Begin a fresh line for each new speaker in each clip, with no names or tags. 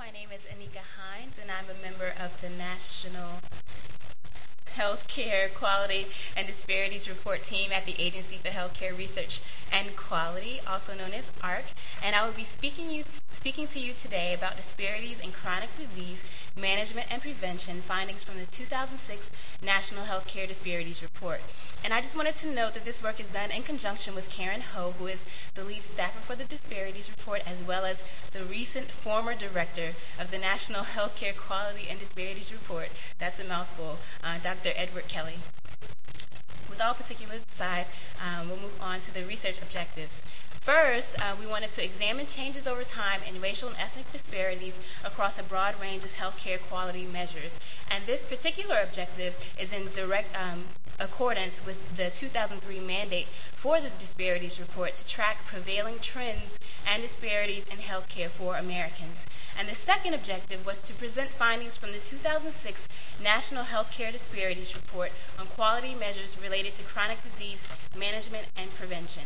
My name is Anika Hines, and I'm a member of the National Healthcare Quality and Disparities Report team at the Agency for Healthcare Research and Quality, also known as AHRQ, and I will be speaking to you today about disparities in chronic disease management and prevention findings from the 2006 National Healthcare Disparities Report. And I just wanted to note that this work is done in conjunction with Karen Ho, who is the lead staffer for the Disparities Report, as well as the recent former director of the National Healthcare Quality and Disparities Report, that's a mouthful, Dr. Edward Kelly. With all particulars aside, we'll move on to the research objectives. First, we wanted to examine changes over time in racial and ethnic disparities across a broad range of healthcare quality measures. And this particular objective is in direct accordance with the 2003 mandate for the Disparities Report to track prevailing trends and disparities in healthcare for Americans. And the second objective was to present findings from the 2006 National Healthcare Disparities Report on quality measures related to chronic disease management and prevention.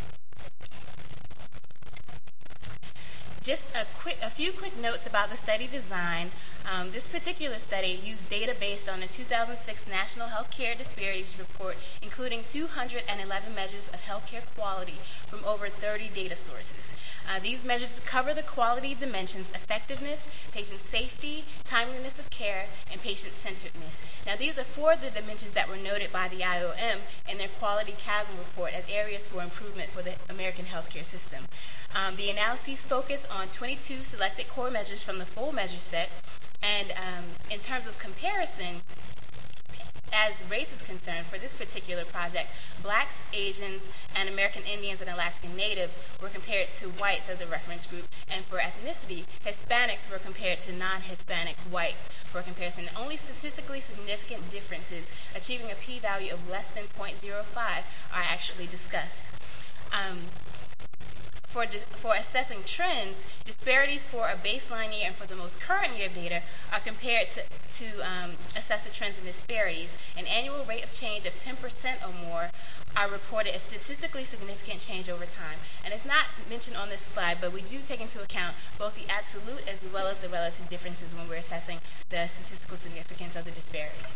Just a few quick notes about the study design. This particular study used data based on the 2006 National Healthcare Disparities Report, including 211 measures of healthcare quality from over 30 data sources. These measures cover the quality dimensions: effectiveness, patient safety, timeliness of care, and patient-centeredness. Now, these are four of the dimensions that were noted by the IOM in their Quality Chasm report as areas for improvement for the American healthcare system. The analyses focus on 22 selected core measures from the full measure set, and in terms of comparison, as race is concerned, for this particular project, Blacks, Asians, and American Indians and Alaskan Natives were compared to whites as a reference group, and for ethnicity, Hispanics were compared to non-Hispanic whites for comparison. Only statistically significant differences, achieving a p-value of less than 0.05, are actually discussed. For assessing trends, disparities for a baseline year and for the most current year of data are compared to assess the trends in disparities. An annual rate of change of 10% or more are reported as statistically significant change over time. And it's not mentioned on this slide, but we do take into account both the absolute as well as the relative differences when we're assessing the statistical significance of the disparities.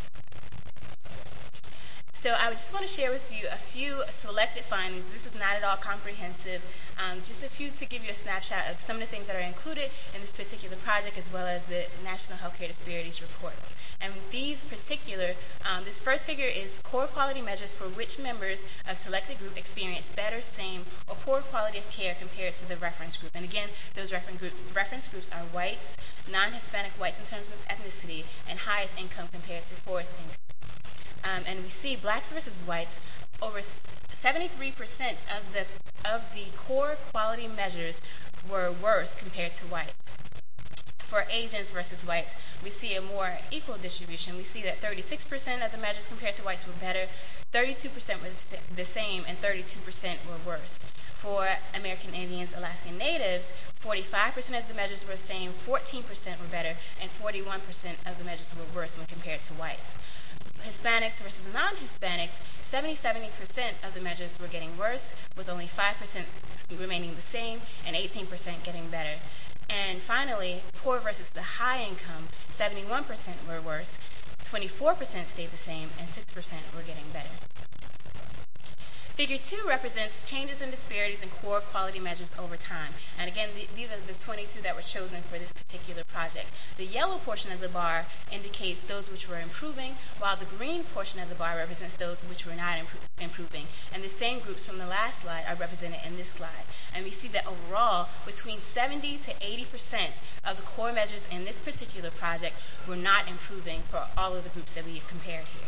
So I just want to share with you a few selected findings. This is not at all comprehensive, just a few to give you a snapshot of some of the things that are included in this particular project, as well as the National Healthcare Disparities Report. And these particular, this first figure is core quality measures for which members of selected group experience better, same, or poor quality of care compared to the reference group. And again, those reference groups are whites, non-Hispanic whites in terms of ethnicity, and highest income compared to poorest income. And we see blacks versus whites, over 73% of the core quality measures were worse compared to whites. For Asians versus whites, we see a more equal distribution. We see that 36% of the measures compared to whites were better, 32% were the same, and 32% were worse. For American Indians, Alaskan Natives, 45% of the measures were the same, 14% were better, and 41% of the measures were worse when compared to whites. Hispanics versus non-Hispanics, 70% of the measures were getting worse, with only 5% remaining the same and 18% getting better. And finally, poor versus the high income, 71% were worse, 24% stayed the same, and 6% were getting better. Figure 2 represents changes in disparities in core quality measures over time. And again, these are the 22 that were chosen for this particular project. The yellow portion of the bar indicates those which were improving, while the green portion of the bar represents those which were not improving. And the same groups from the last slide are represented in this slide. And we see that overall, between 70 to 80% of the core measures in this particular project were not improving for all of the groups that we have compared here.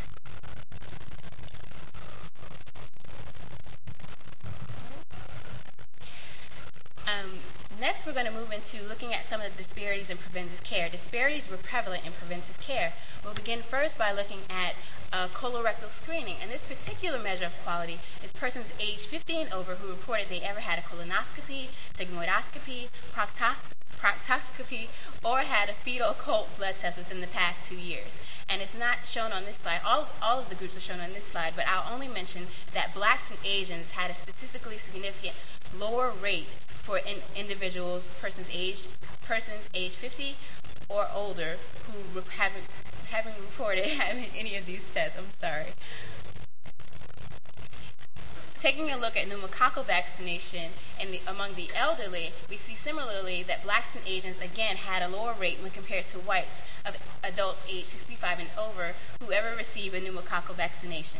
Next, we're going to move into looking at some of the disparities in preventive care. Disparities were prevalent in preventive care. We'll begin first by looking at colorectal screening. And this particular measure of quality is persons aged 50 and over who reported they ever had a colonoscopy, sigmoidoscopy, proctoscopy, or had a fetal occult blood test within the past 2 years. And it's not shown on this slide. All of the groups are shown on this slide, but I'll only mention that blacks and Asians had a statistically significant lower rate for individuals, persons age 50 or older who haven't reported having any of these tests. I'm sorry. Taking a look at pneumococcal vaccination among the elderly, we see similarly that blacks and Asians again had a lower rate when compared to whites of adults age 65 and over who ever received a pneumococcal vaccination.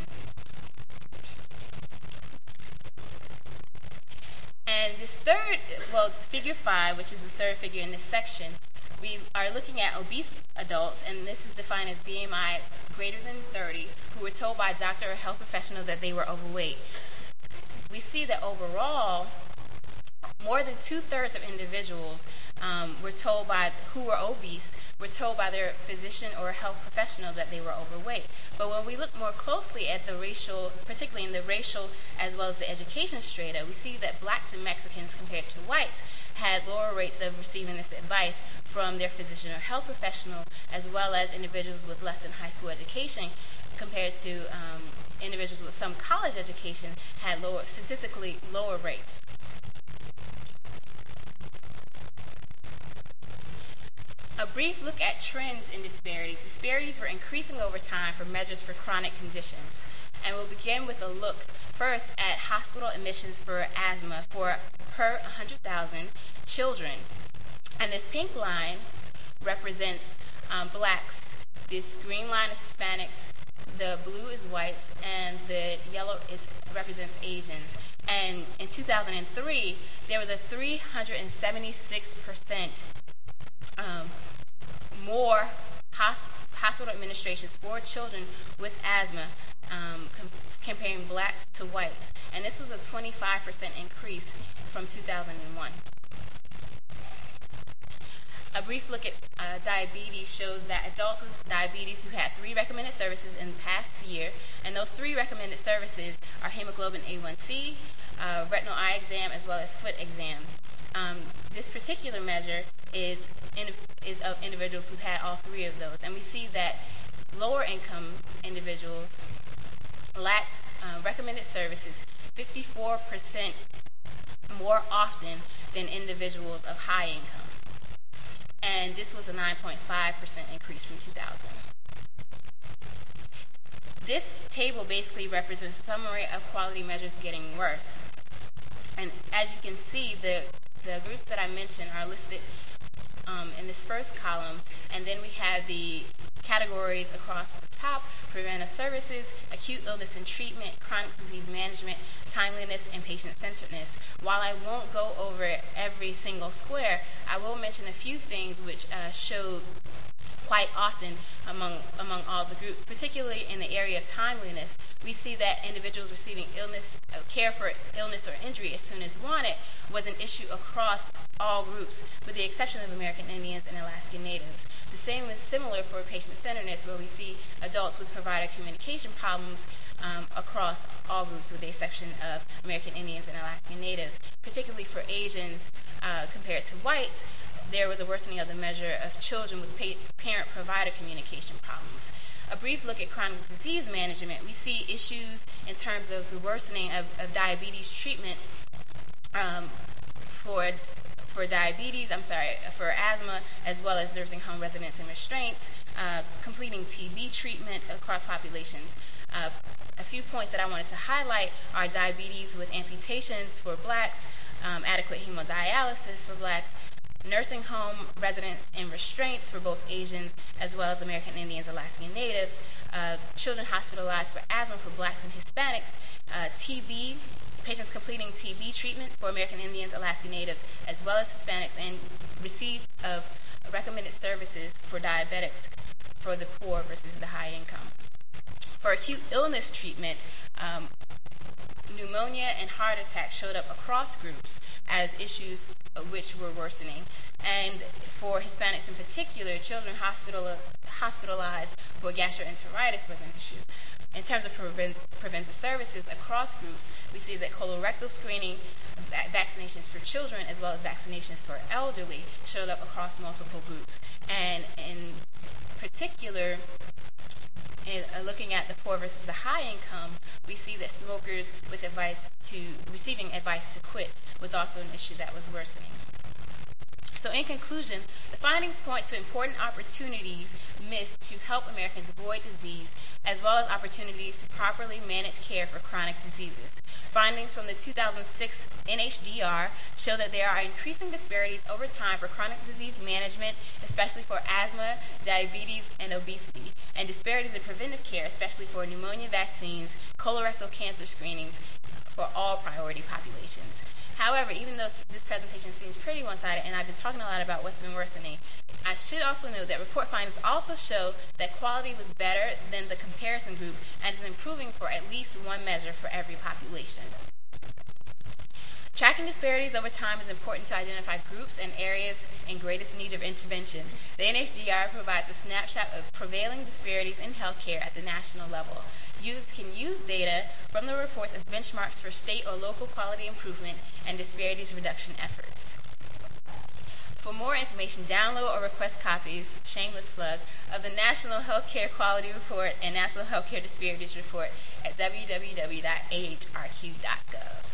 And this figure 5, which is the third figure in this section, we are looking at obese adults, and this is defined as BMI greater than 30, who were told by a doctor or health professional that they were overweight. We see that overall, more than 2/3 of individuals who were obese were told by their physician or health professional that they were overweight. But when we look more closely at the racial, particularly in the racial as well as the education strata, we see that blacks and Mexicans compared to whites had lower rates of receiving this advice from their physician or health professional, as well as individuals with less than high school education compared to individuals with some college education had statistically lower rates. A brief look at trends in disparities. Disparities were increasing over time for measures for chronic conditions. And we'll begin with a look first at hospital admissions for asthma per 100,000 children. And this pink line represents blacks, this green line is Hispanics, the blue is whites, and the yellow represents Asians. And in 2003, there was a 376% more hospital administrations for children with asthma comparing blacks to whites. And this was a 25% increase from 2001. A brief look at diabetes shows that adults with diabetes who had 3 recommended services in the past year, and those 3 recommended services are hemoglobin A1C, retinal eye exam, as well as foot exam. This particular measure is of individuals who had all 3 of those, and we see that lower income individuals lack recommended services 54% more often than individuals of high income. And this was a 9.5% increase from 2000. This table basically represents a summary of quality measures getting worse. And as you can see, the groups that I mentioned are listed in this first column, and then we have the categories across the top: preventive services, acute illness and treatment, chronic disease management, timeliness, and patient-centeredness. While I won't go over every single square, I will mention a few things which showed quite often among all the groups, particularly in the area of timeliness. We see that individuals receiving care for illness or injury as soon as wanted was an issue across all groups, with the exception of American Indians and Alaskan Natives. The same is similar for patient-centeredness, where we see adults with provider communication problems across all groups, with the exception of American Indians and Alaskan Natives. Particularly for Asians compared to whites, there was a worsening of the measure of children with parent-provider communication problems. A brief look at chronic disease management, we see issues in terms of the worsening of diabetes treatment for asthma, as well as nursing home residents and restraints, completing TB treatment across populations. A few points that I wanted to highlight are diabetes with amputations for blacks, adequate hemodialysis for blacks, nursing home residents and restraints for both Asians as well as American Indians, Alaskan Natives, children hospitalized for asthma for blacks and Hispanics, TB, patients completing TB treatment for American Indians, Alaskan Natives, as well as Hispanics, and receipt of recommended services for diabetics for the poor versus the high income. For acute illness treatment, pneumonia and heart attack showed up across groups as issues which were worsening. And for Hispanics in particular, children hospitalized for gastroenteritis was an issue. In terms of preventive services across groups, we see that colorectal screening, vaccinations for children, as well as vaccinations for elderly showed up across multiple groups. And in particular, And looking at the poor versus the high income, we see that smokers with receiving advice to quit was also an issue that was worsening. So in conclusion, the findings point to important opportunities missed to help Americans avoid disease, as well as opportunities to properly manage care for chronic diseases. Findings from the 2006 NHDR show that there are increasing disparities over time for chronic disease management, especially for asthma, diabetes, and obesity, and disparities in preventive care, especially for pneumonia vaccines, colorectal cancer screenings for all priority populations. However, even though this presentation seems pretty one-sided, and I've been talking a lot about what's been worsening, I should also note that report findings also show that quality was better than the comparison group and is improving for at least one measure for every population. Tracking disparities over time is important to identify groups and areas in greatest need of intervention. The NHDR provides a snapshot of prevailing disparities in healthcare at the national level. Users can use data from the reports as benchmarks for state or local quality improvement and disparities reduction efforts. For more information, download or request copies, shameless plug, of the National Healthcare Quality Report and National Healthcare Disparities Report at www.ahrq.gov.